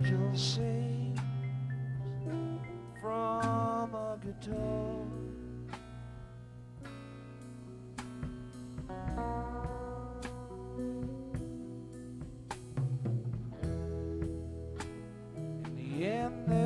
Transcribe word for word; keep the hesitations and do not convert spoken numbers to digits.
angel sings from a guitar. In the end,